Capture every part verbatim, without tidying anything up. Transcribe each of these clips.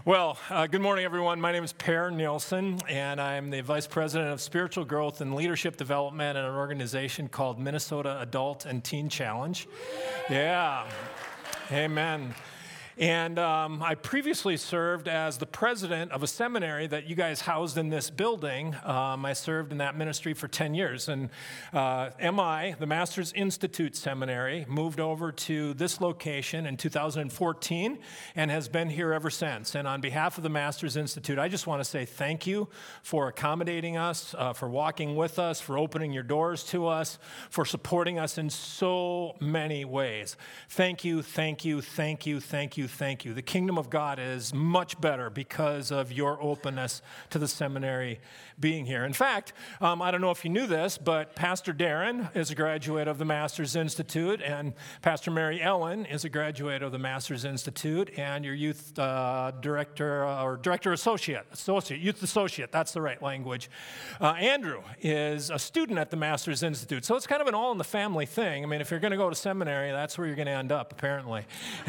Well, uh, good morning, everyone. My name is Per Nielsen, and I'm the Vice President of Spiritual Growth and Leadership Development at an organization called Minnesota Adult and Teen Challenge. Yeah, amen. And um, I previously served as the president of a seminary that you guys housed in this building. Um, I served in that ministry for ten years. And uh, M I, the Masters Institute Seminary, moved over to this location in two thousand fourteen and has been here ever since. And on behalf of the Masters Institute, I just want to say thank you for accommodating us, uh, for walking with us, for opening your doors to us, for supporting us in so many ways. Thank you, thank you, thank you, thank you. Thank you. The kingdom of God is much better because of your openness to the seminary being here. In fact, um, I don't know if you knew this, but Pastor Darren is a graduate of the Masters Institute, and Pastor Mary Ellen is a graduate of the Masters Institute, and your youth uh, director uh, or director associate, associate, youth associate, that's the right language. Uh, Andrew is a student at the Masters Institute, so it's kind of an all in the family thing. I mean, if you're going to go to seminary, that's where you're going to end up, apparently.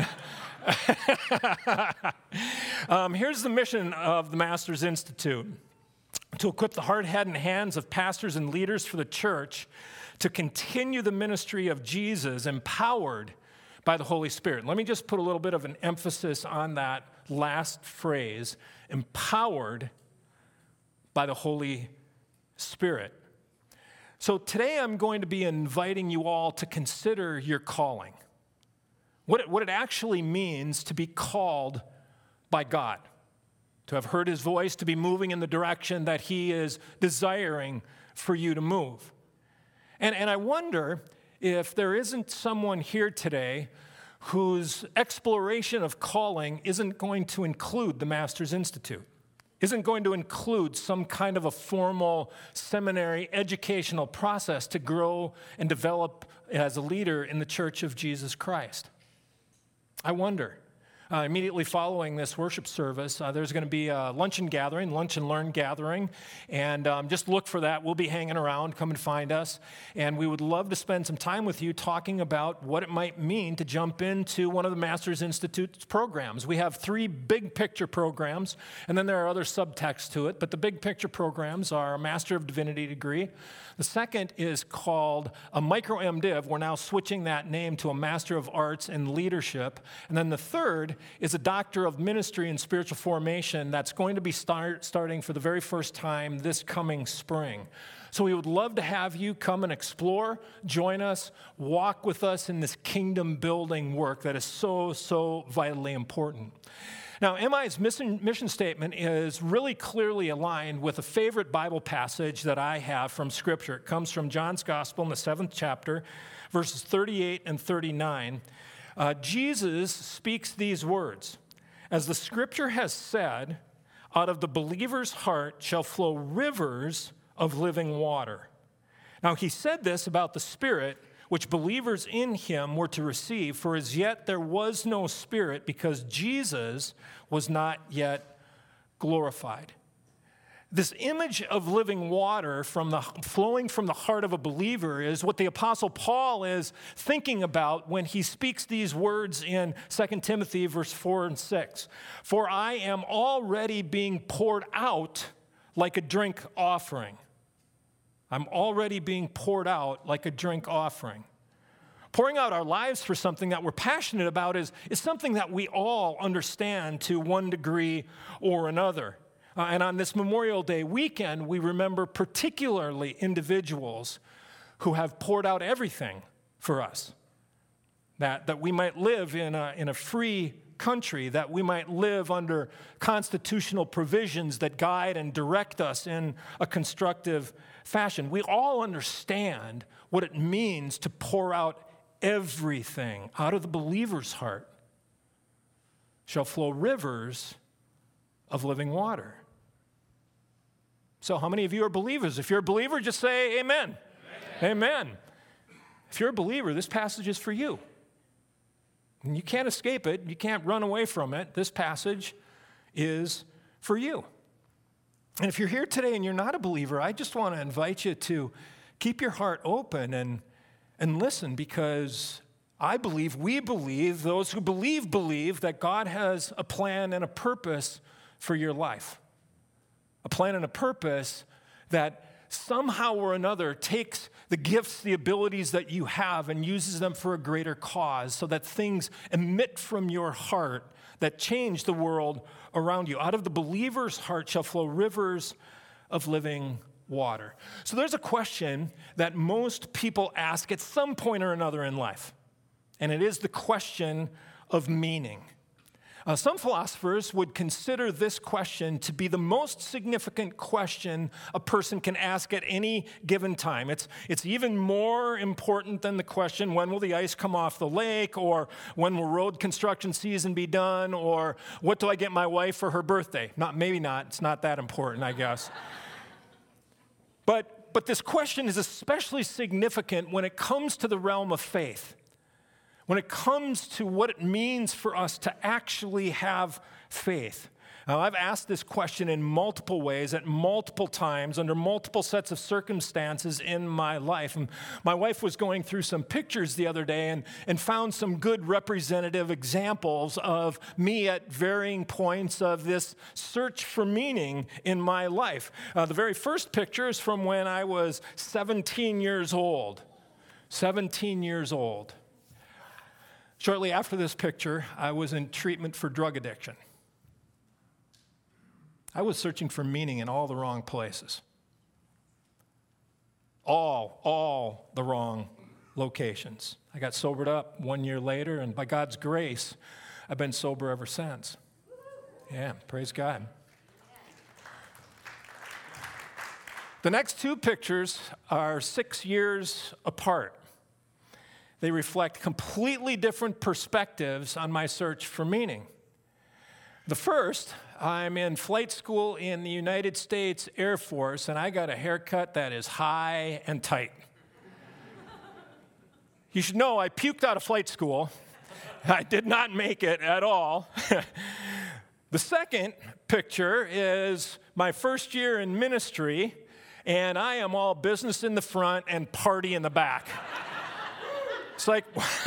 um, here's the mission of the Masters Institute: to equip the heart, head, and hands of pastors and leaders for the church to continue the ministry of Jesus empowered by the Holy Spirit. Let me just put a little bit of an emphasis on that last phrase, empowered by the Holy Spirit. So today I'm going to be inviting you all to consider your calling. What it, what it actually means to be called by God, to have heard his voice, to be moving in the direction that he is desiring for you to move. And, and I wonder if there isn't someone here today whose exploration of calling isn't going to include the Masters Institute, isn't going to include some kind of a formal seminary educational process to grow and develop as a leader in the Church of Jesus Christ. I wonder. Uh, immediately following this worship service, uh, there's going to be a luncheon gathering, lunch and learn gathering, and um, just look for that. We'll be hanging around. Come and find us, and we would love to spend some time with you talking about what it might mean to jump into one of the Masters Institute's programs. We have three big picture programs, and then there are other subtexts to it, but the big picture programs are a Master of Divinity degree. The second is called a Micro MDiv. We're now switching that name to a Master of Arts in Leadership. And then the third is a Doctor of Ministry and Spiritual Formation that's going to be start, starting for the very first time this coming spring. So we would love to have you come and explore, join us, walk with us in this kingdom building work that is so, so vitally important. Now, M I's mission, mission statement is really clearly aligned with a favorite Bible passage that I have from Scripture. It comes from John's Gospel in the seventh chapter, verses thirty-eight and thirty-nine. Uh, Jesus speaks these words: "As the Scripture has said, out of the believer's heart shall flow rivers of living water." Now, he said this about the Spirit, which believers in him were to receive, for as yet there was no Spirit, because Jesus was not yet glorified. This image of living water from the, flowing from the heart of a believer is what the Apostle Paul is thinking about when he speaks these words in Second Timothy verse four and six. "For I am already being poured out like a drink offering." I'm already being poured out like a drink offering. Pouring out our lives for something that we're passionate about is, is something that we all understand to one degree or another. Uh, and on this Memorial Day weekend, we remember particularly individuals who have poured out everything for us, that, that we might live in a, in a free country, that we might live under constitutional provisions that guide and direct us in a constructive fashion. We all understand what it means to pour out everything. Out of the believer's heart shall flow rivers of living water. So how many of you are believers? If you're a believer, just say amen. Amen. Amen. If you're a believer, this passage is for you. And you can't escape it. You can't run away from it. This passage is for you. And if you're here today and you're not a believer, I just want to invite you to keep your heart open and, and listen, because I believe, we believe, those who believe, believe that God has a plan and a purpose for your life. A plan and a purpose that somehow or another takes the gifts, the abilities that you have and uses them for a greater cause so that things emit from your heart that change the world around you. Out of the believer's heart shall flow rivers of living water. So there's a question that most people ask at some point or another in life, and it is the question of meaning. Uh, some philosophers would consider this question to be the most significant question a person can ask at any given time. It's, it's even more important than the question, when will the ice come off the lake, or when will road construction season be done, or what do I get my wife for her birthday? Not, maybe not. It's not that important, I guess. but, but this question is especially significant when it comes to the realm of faith. When it comes to what it means for us to actually have faith. Now, I've asked this question in multiple ways, at multiple times, under multiple sets of circumstances in my life. And my wife was going through some pictures the other day and, and found some good representative examples of me at varying points of this search for meaning in my life. Uh, the very first picture is from when I was seventeen years old. seventeen years old. Shortly after this picture, I was in treatment for drug addiction. I was searching for meaning in all the wrong places. All, all the wrong locations. I got sobered up one year later, and by God's grace, I've been sober ever since. Yeah, praise God. The next two pictures are six years apart. They reflect completely different perspectives on my search for meaning. The first, I'm in flight school in the United States Air Force, and I got a haircut that is high and tight. You should know I puked out of flight school. I did not make it at all. The second picture is my first year in ministry, and I am all business in the front and party in the back. It's like,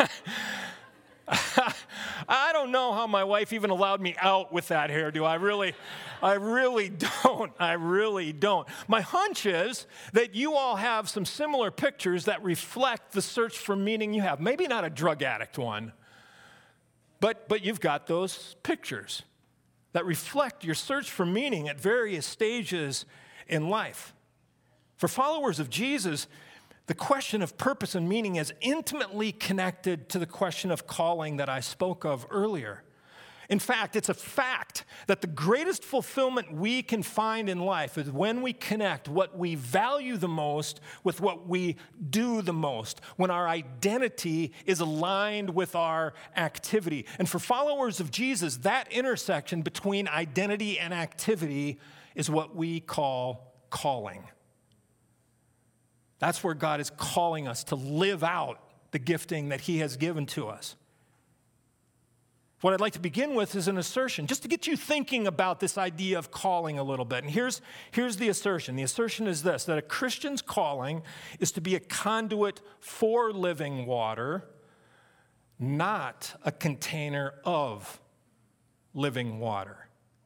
I don't know how my wife even allowed me out with that hairdo. I really, I really don't. I really don't. My hunch is that you all have some similar pictures that reflect the search for meaning you have. Maybe not a drug addict one, but, but you've got those pictures that reflect your search for meaning at various stages in life. For followers of Jesus, the question of purpose and meaning is intimately connected to the question of calling that I spoke of earlier. In fact, it's a fact that the greatest fulfillment we can find in life is when we connect what we value the most with what we do the most, when our identity is aligned with our activity. And for followers of Jesus, that intersection between identity and activity is what we call calling. That's where God is calling us to live out the gifting that He has given to us. What I'd like to begin with is an assertion, just to get you thinking about this idea of calling a little bit. And here's, here's the assertion. The assertion is this, that a Christian's calling is to be a conduit for living water, not a container of living water.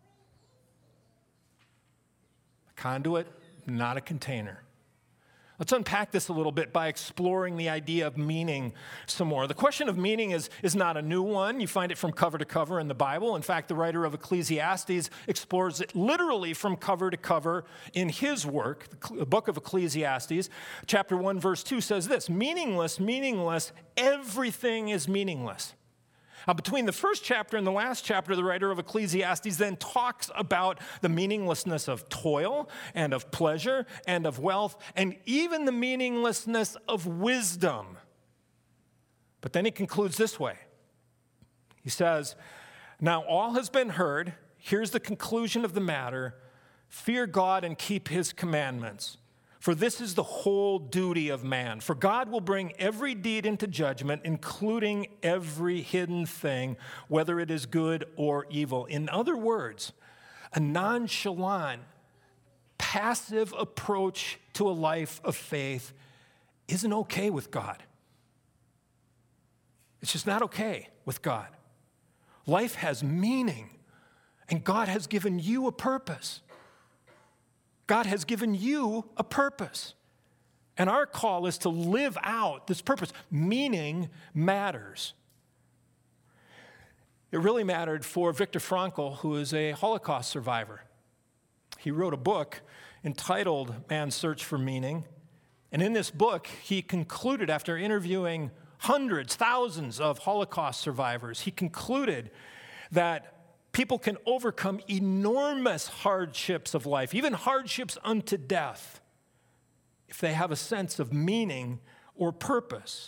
A conduit, not a container. Let's unpack this a little bit by exploring the idea of meaning some more. The question of meaning is, is not a new one. You find it from cover to cover in the Bible. In fact, the writer of Ecclesiastes explores it literally from cover to cover in his work. The book of Ecclesiastes, chapter one, verse two says this, meaningless, meaningless, everything is meaningless. Now, between the first chapter and the last chapter, the writer of Ecclesiastes then talks about the meaninglessness of toil and of pleasure and of wealth and even the meaninglessness of wisdom. But then he concludes this way. He says, now all has been heard. Here's the conclusion of the matter. Fear God and keep His commandments. For this is the whole duty of man. For God will bring every deed into judgment, including every hidden thing, whether it is good or evil. In other words, a nonchalant, passive approach to a life of faith isn't okay with God. It's just not okay with God. Life has meaning, and God has given you a purpose. God has given you a purpose. And our call is to live out this purpose. Meaning matters. It really mattered for Viktor Frankl, who is a Holocaust survivor. He wrote a book entitled Man's Search for Meaning. And in this book, he concluded, after interviewing hundreds, thousands of Holocaust survivors, he concluded that people can overcome enormous hardships of life, even hardships unto death, if they have a sense of meaning or purpose.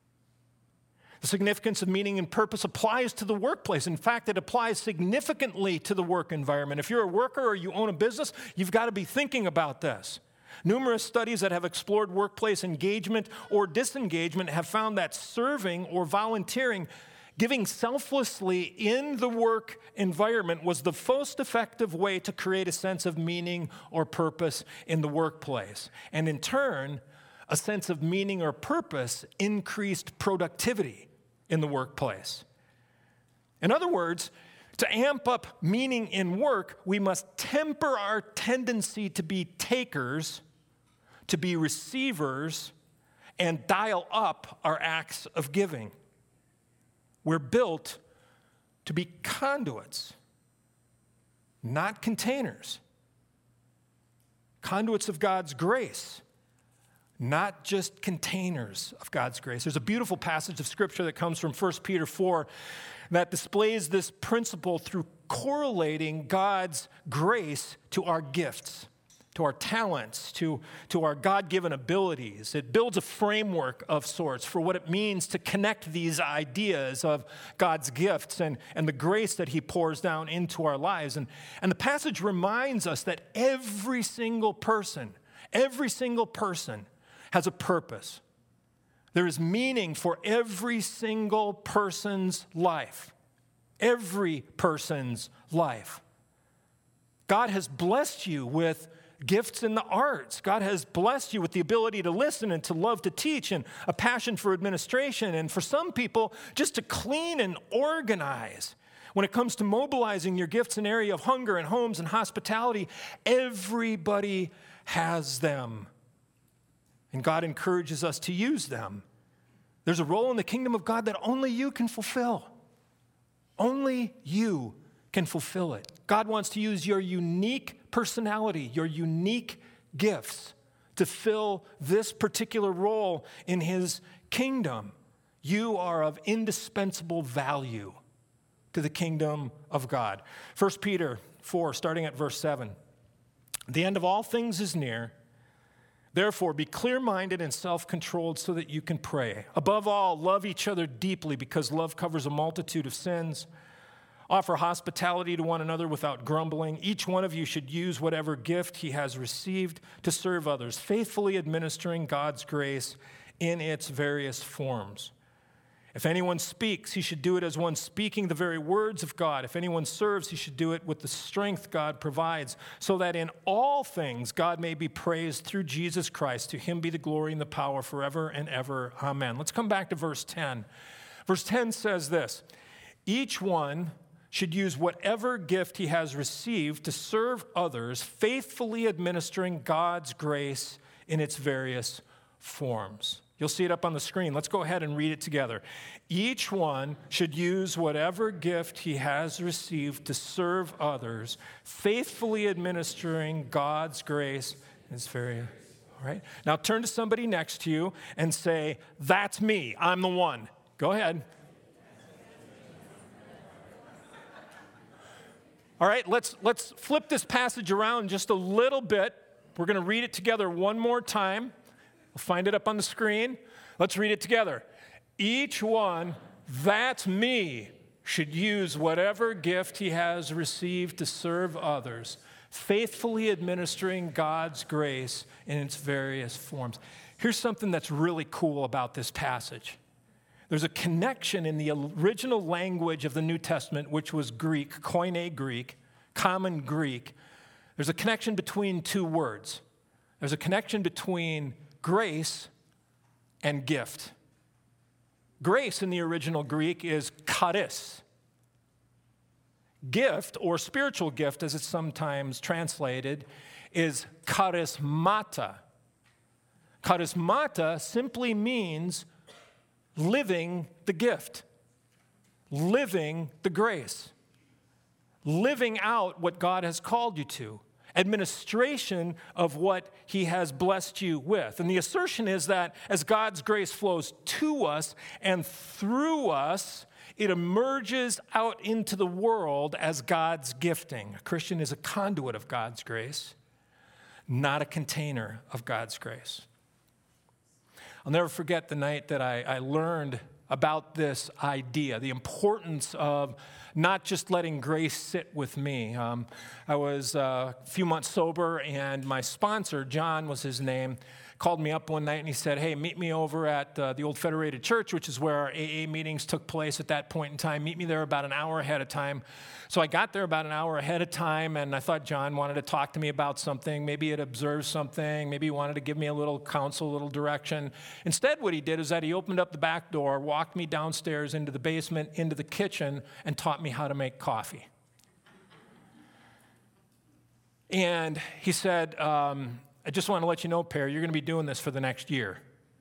The significance of meaning and purpose applies to the workplace. In fact, it applies significantly to the work environment. If you're a worker or you own a business, you've got to be thinking about this. Numerous studies that have explored workplace engagement or disengagement have found that serving or volunteering, giving selflessly in the work environment, was the most effective way to create a sense of meaning or purpose in the workplace. And in turn, a sense of meaning or purpose increased productivity in the workplace. In other words, to amp up meaning in work, we must temper our tendency to be takers, to be receivers, and dial up our acts of giving. We're built to be conduits, not containers. Conduits of God's grace, not just containers of God's grace. There's a beautiful passage of Scripture that comes from First Peter four that displays this principle through correlating God's grace to our gifts, to our talents, to, to our God-given abilities. It builds a framework of sorts for what it means to connect these ideas of God's gifts and, and the grace that he pours down into our lives. And, and the passage reminds us that every single person, every single person has a purpose. There is meaning for every single person's life. Every person's life. God has blessed you with gifts in the arts. God has blessed you with the ability to listen and to love to teach and a passion for administration. And for some people, just to clean and organize. When it comes to mobilizing your gifts in area of hunger and homes and hospitality, everybody has them. And God encourages us to use them. There's a role in the kingdom of God that only you can fulfill. Only you can fulfill it. God wants to use your unique personality, your unique gifts to fill this particular role in his kingdom. You are of indispensable value to the kingdom of God. First Peter four, starting at verse seven. The end of all things is near. Therefore, be clear-minded and self-controlled so that you can pray. Above all, love each other deeply because love covers a multitude of sins. Offer hospitality to one another without grumbling. Each one of you should use whatever gift he has received to serve others, faithfully administering God's grace in its various forms. If anyone speaks, he should do it as one speaking the very words of God. If anyone serves, he should do it with the strength God provides, so that in all things God may be praised through Jesus Christ. To him be the glory and the power forever and ever. Amen. Let's come back to verse ten. Verse ten says this: each one should use whatever gift he has received to serve others, faithfully administering God's grace in its various forms. You'll see it up on the screen. Let's go ahead and read it together. Each one should use whatever gift he has received to serve others, faithfully administering God's grace in its various. All right. Now turn to somebody next to you and say, "That's me. I'm the one." Go ahead. All right, let's, let's flip this passage around just a little bit. We're going to read it together one more time. We'll find it up on the screen. Let's read it together. Each one, that's me, should use whatever gift he has received to serve others, faithfully administering God's grace in its various forms. Here's something that's really cool about this passage. There's a connection in the original language of the New Testament, which was Greek, Koine Greek, common Greek. There's a connection between two words. There's a connection between grace and gift. Grace in the original Greek is charis. Gift, or spiritual gift as it's sometimes translated, is charismata. Charismata simply means living the gift, living the grace, living out what God has called you to, administration of what he has blessed you with. And the assertion is that as God's grace flows to us and through us, it emerges out into the world as God's gifting. A Christian is a conduit of God's grace, not a container of God's grace. I'll never forget the night that I, I learned about this idea, the importance of not just letting grace sit with me. Um, I was uh, a few months sober, and my sponsor, John was his name, called me up one night and he said, hey, meet me over at uh, the old Federated Church, which is where our A A meetings took place at that point in time. Meet me there about an hour ahead of time. So I got there about an hour ahead of time, and I thought John wanted to talk to me about something. Maybe he had observed something. Maybe he wanted to give me a little counsel, a little direction. Instead, what he did is that he opened up the back door, walked me downstairs into the basement, into the kitchen, and taught me how to make coffee. And he said, um, I just want to let you know, Per, you're going to be doing this for the next year.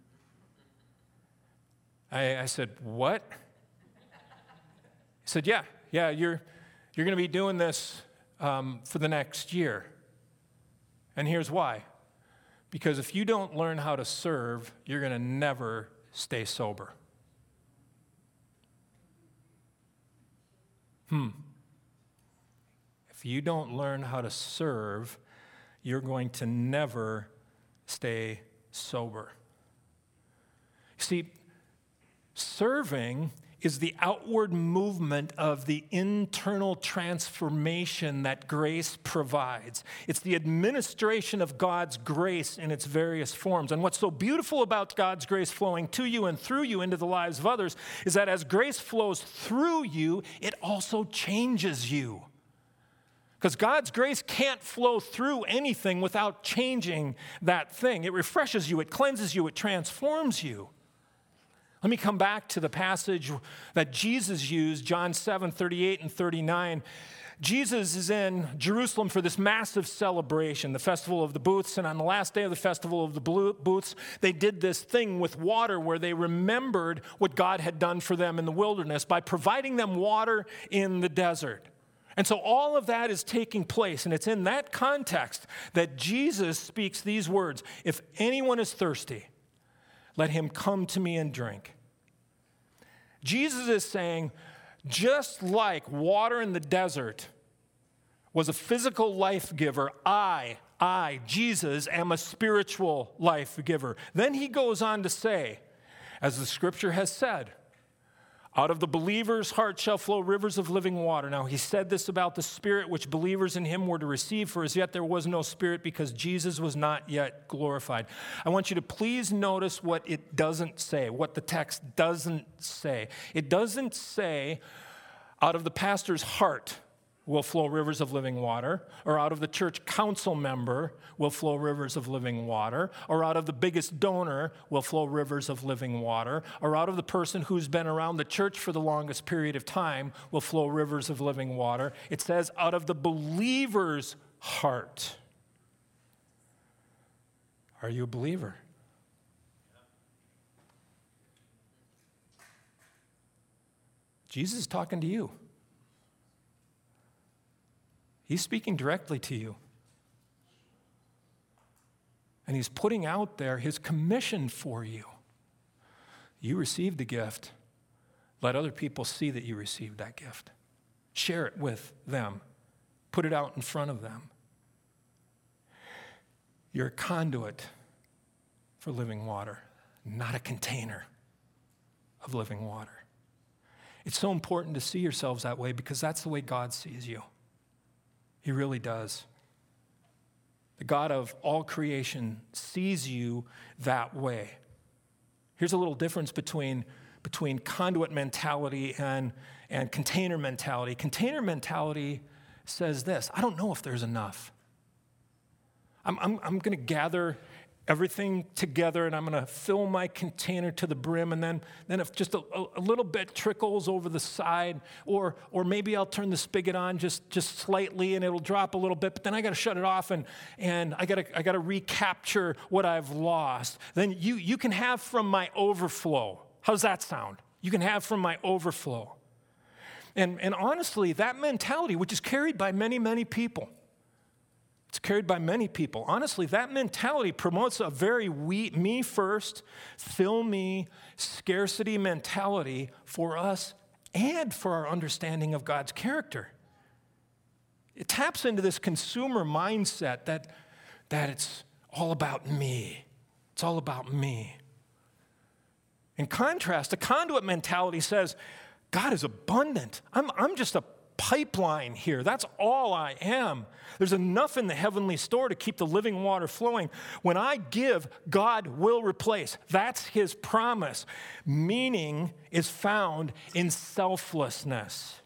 I, I said, what? He said, yeah, yeah, you're, you're going to be doing this um, for the next year. And here's why. Because if you don't learn how to serve, you're going to never stay sober. Hmm. If you don't learn how to serve, you're going to never stay sober. See, serving is the outward movement of the internal transformation that grace provides. It's the administration of God's grace in its various forms. And what's so beautiful about God's grace flowing to you and through you into the lives of others is that as grace flows through you, it also changes you. Because God's grace can't flow through anything without changing that thing. It refreshes you, it cleanses you, it transforms you. Let me come back to the passage that Jesus used, John seven, thirty-eight and thirty-nine. Jesus is in Jerusalem for this massive celebration, the Festival of the Booths, and on the last day of the Festival of the Booths, they did this thing with water where they remembered what God had done for them in the wilderness by providing them water in the desert. And so all of that is taking place, and it's in that context that Jesus speaks these words, if anyone is thirsty, let him come to me and drink. Jesus is saying, just like water in the desert was a physical life giver, I, I, Jesus, am a spiritual life giver. Then he goes on to say, as the scripture has said, out of the believer's heart shall flow rivers of living water. Now, he said this about the Spirit which believers in him were to receive, for as yet there was no Spirit because Jesus was not yet glorified. I want you to please notice what it doesn't say, what the text doesn't say. It doesn't say, out of the pastor's heart will flow rivers of living water, or out of the church council member will flow rivers of living water, or out of the biggest donor will flow rivers of living water, or out of the person who's been around the church for the longest period of time will flow rivers of living water. It says out of the believer's heart. Are you a believer? Jesus is talking to you. He's speaking directly to you. And he's putting out there his commission for you. You received the gift. Let other people see that you received that gift. Share it with them. Put it out in front of them. You're a conduit for living water, not a container of living water. It's so important to see yourselves that way because that's the way God sees you. He really does. The God of all creation sees you that way. Here's a little difference between, between conduit mentality and, and container mentality. Container mentality says this, I don't know if there's enough. I'm, I'm, I'm going to gather everything together, and I'm going to fill my container to the brim, and then, then if just a, a little bit trickles over the side, or or maybe I'll turn the spigot on just, just slightly, and it'll drop a little bit, but then I got to shut it off, and, and I got to I got to recapture what I've lost. Then you, you can have from my overflow. How's that sound? You can have from my overflow. And, and honestly, that mentality, which is carried by many, many people, it's carried by many people. Honestly, that mentality promotes a very we, me first, fill me, scarcity mentality for us and for our understanding of God's character. It taps into this consumer mindset that, that it's all about me. It's all about me. In contrast, the conduit mentality says, God is abundant. I'm, I'm just a pipeline here. That's all I am. There's enough in the heavenly store to keep the living water flowing. When I give, God will replace. That's his promise. Meaning is found in selflessness.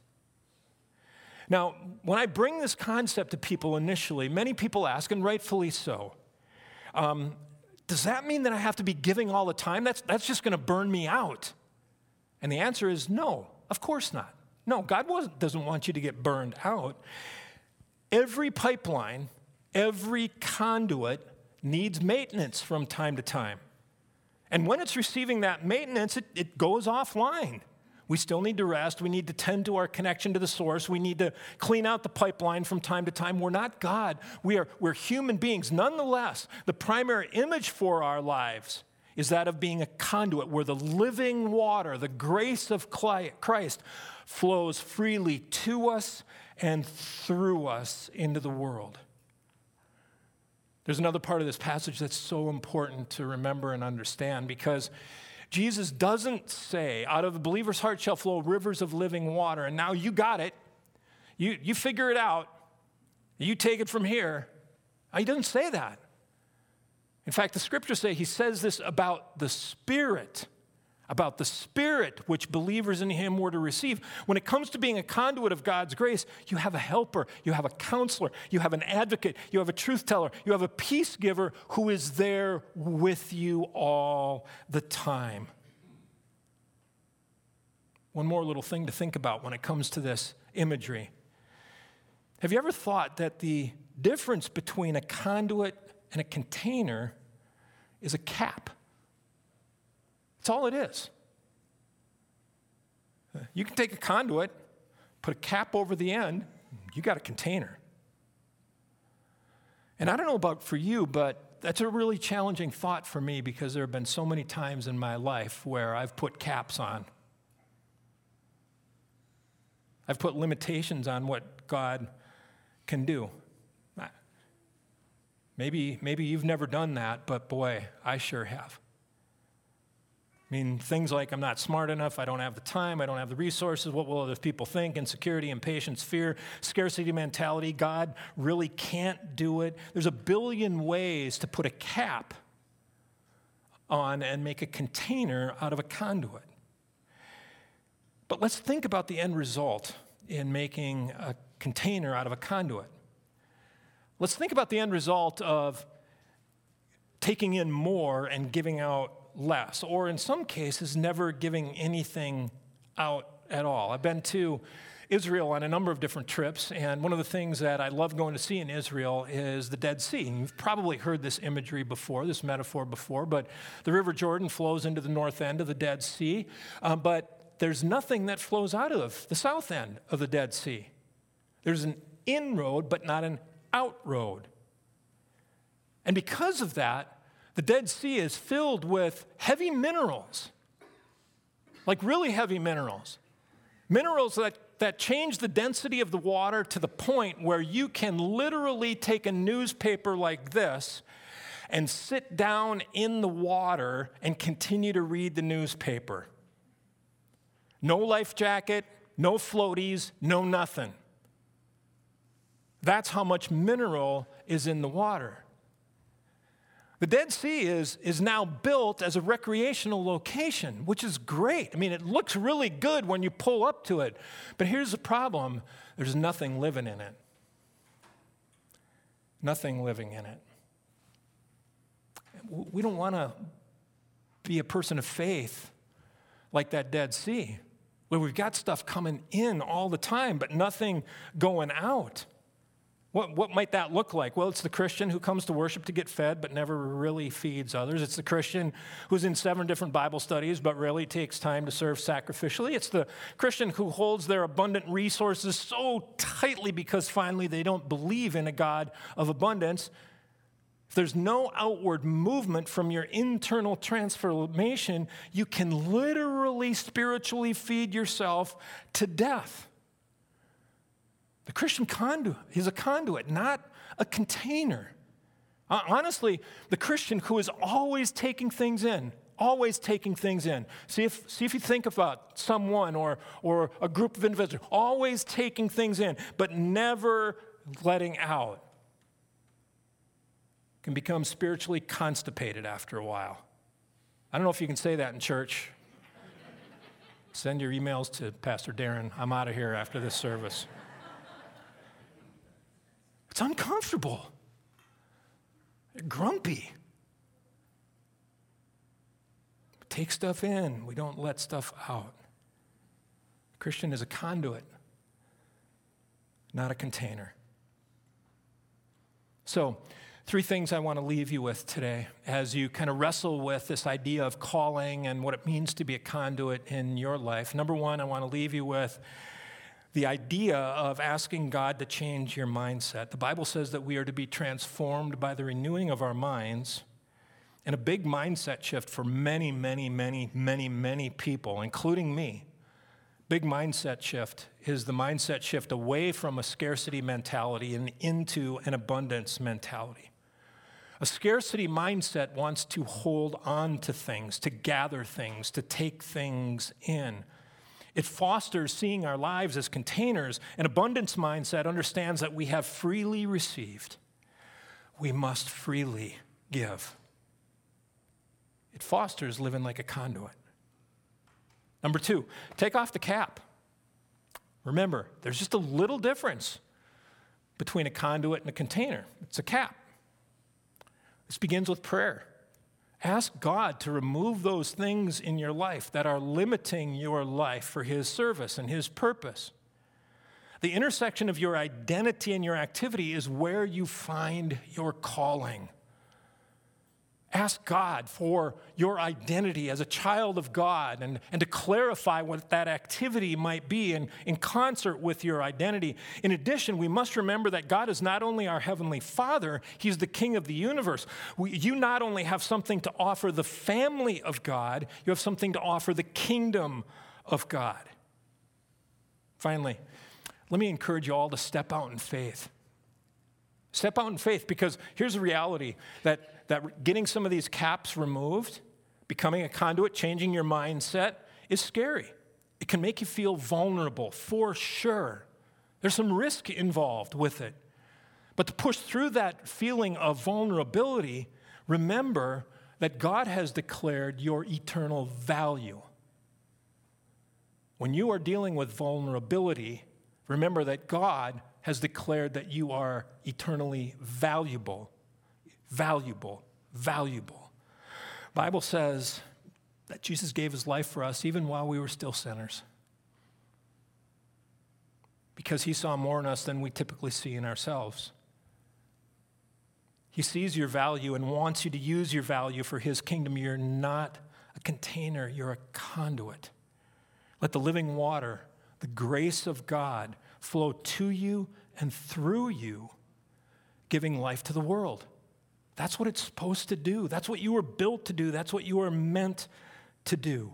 Now, when I bring this concept to people initially, many people ask, and rightfully so, um, does that mean that I have to be giving all the time? That's, that's just going to burn me out. And the answer is no, of course not. No, God wasn't, doesn't want you to get burned out. Every pipeline, every conduit needs maintenance from time to time. And when it's receiving that maintenance, it, it goes offline. We still need to rest. We need to tend to our connection to the source. We need to clean out the pipeline from time to time. We're not God. We are, we're human beings. Nonetheless, the primary image for our lives is that of being a conduit where the living water, the grace of Christ, flows freely to us and through us into the world. There's another part of this passage that's so important to remember and understand, because Jesus doesn't say, out of the believer's heart shall flow rivers of living water, and now you got it. You, you figure it out. You take it from here. He doesn't say that. In fact, the scriptures say he says this about the Spirit, about the Spirit which believers in him were to receive. When it comes to being a conduit of God's grace, you have a helper, you have a counselor, you have an advocate, you have a truth teller, you have a peace giver who is there with you all the time. One more little thing to think about when it comes to this imagery. Have you ever thought that the difference between a conduit and a container is a cap? That's all it is. You can take a conduit, put a cap over the end, you got a container. And I don't know about for you, but that's a really challenging thought for me, because there have been so many times in my life where I've put caps on. I've put limitations on what God can do. Maybe, maybe you've never done that, but boy, I sure have. I mean, things like I'm not smart enough, I don't have the time, I don't have the resources, what will other people think, insecurity, impatience, fear, scarcity mentality. God really can't do it. There's a billion ways to put a cap on and make a container out of a conduit. But let's think about the end result in making a container out of a conduit. Let's think about the end result of taking in more and giving out less, or in some cases, never giving anything out at all. I've been to Israel on a number of different trips, and one of the things that I love going to see in Israel is the Dead Sea. And you've probably heard this imagery before, this metaphor before, but the River Jordan flows into the north end of the Dead Sea, uh, but there's nothing that flows out of the south end of the Dead Sea. There's an inroad, but not an outroad. And because of that, the Dead Sea is filled with heavy minerals, like really heavy minerals. Minerals that, that change the density of the water to the point where you can literally take a newspaper like this and sit down in the water and continue to read the newspaper. No life jacket, no floaties, no nothing. That's how much mineral is in the water. The Dead Sea is, is now built as a recreational location, which is great. I mean, it looks really good when you pull up to it. But here's the problem. There's nothing living in it. Nothing living in it. we don't want to be a person of faith like that Dead Sea, where we've got stuff coming in all the time, but nothing going out. What, what might that look like? Well, it's the Christian who comes to worship to get fed, but never really feeds others. It's the Christian who's in seven different Bible studies, but really takes time to serve sacrificially. It's the Christian who holds their abundant resources so tightly because finally they don't believe in a God of abundance. If there's no outward movement from your internal transformation, you can literally spiritually feed yourself to death. The Christian conduit is a conduit, not a container. Uh, honestly, the Christian who is always taking things in, always taking things in. See if, see if you think about someone or, or a group of individuals, always taking things in, but never letting out, can become spiritually constipated after a while. I don't know if you can say that in church. Send your emails to Pastor Darren. I'm out of here after this service. It's uncomfortable. Grumpy. We take stuff in. We don't let stuff out. A Christian is a conduit, not a container. So, three things I want to leave you with today as you kind of wrestle with this idea of calling and what it means to be a conduit in your life. Number one, I want to leave you with the idea of asking God to change your mindset. The Bible says that we are to be transformed by the renewing of our minds, and a big mindset shift for many, many, many, many, many people, including me. Big mindset shift is the mindset shift away from a scarcity mentality and into an abundance mentality. A scarcity mindset wants to hold on to things, to gather things, to take things in. It fosters seeing our lives as containers. An abundance mindset understands that we have freely received. We must freely give. It fosters living like a conduit. Number two, take off the cap. Remember, there's just a little difference between a conduit and a container. It's a cap. This begins with prayer. Ask God to remove those things in your life that are limiting your life for His service and His purpose. The intersection of your identity and your activity is where you find your calling. Ask God for your identity as a child of God and, and to clarify what that activity might be in, in concert with your identity. In addition, we must remember that God is not only our Heavenly Father, He's the King of the universe. We, you not only have something to offer the family of God, you have something to offer the kingdom of God. Finally, let me encourage you all to step out in faith. Step out in faith, because here's the reality, that that getting some of these caps removed, becoming a conduit, changing your mindset is scary. It can make you feel vulnerable, for sure. There's some risk involved with it. But to push through that feeling of vulnerability, remember that God has declared your eternal value. When you are dealing with vulnerability, remember that God has declared that you are eternally valuable. Valuable, valuable. The Bible says that Jesus gave His life for us even while we were still sinners, because He saw more in us than we typically see in ourselves. He sees your value and wants you to use your value for His kingdom. You're not a container, you're a conduit. Let the living water, the grace of God, flow to you and through you, giving life to the world. That's what it's supposed to do. That's what you were built to do. That's what you were meant to do.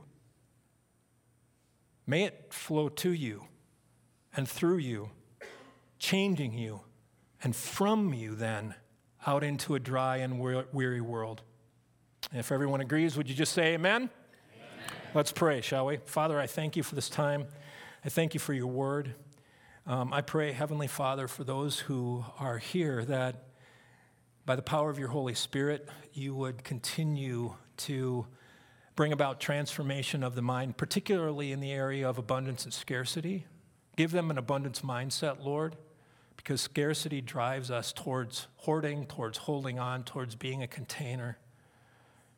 May it flow to you and through you, changing you, and from you then out into a dry and weary world. And if everyone agrees, would you just say amen? Amen? Let's pray, shall we? Father, I thank you for this time. I thank you for your word. Um, I pray, Heavenly Father, for those who are here, that by the power of your Holy Spirit, you would continue to bring about transformation of the mind, particularly in the area of abundance and scarcity. Give them an abundance mindset, Lord, because scarcity drives us towards hoarding, towards holding on, towards being a container.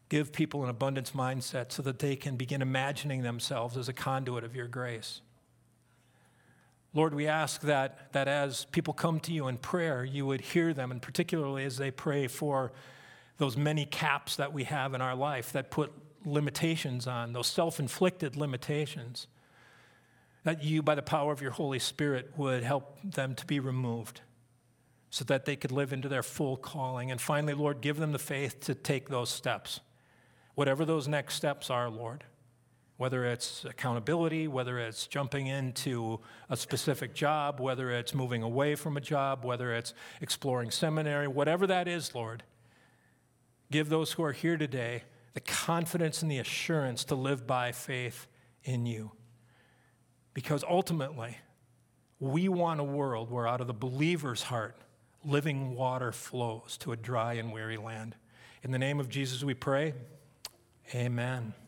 Give people an abundance mindset so that they can begin imagining themselves as a conduit of your grace. Lord, we ask that, that as people come to you in prayer, you would hear them, and particularly as they pray for those many caps that we have in our life that put limitations on, those self-inflicted limitations, that you, by the power of your Holy Spirit, would help them to be removed so that they could live into their full calling. And finally, Lord, give them the faith to take those steps, whatever those next steps are, Lord, whether it's accountability, whether it's jumping into a specific job, whether it's moving away from a job, whether it's exploring seminary, whatever that is, Lord, give those who are here today the confidence and the assurance to live by faith in you. Because ultimately, we want a world where out of the believer's heart, living water flows to a dry and weary land. In the name of Jesus we pray, amen.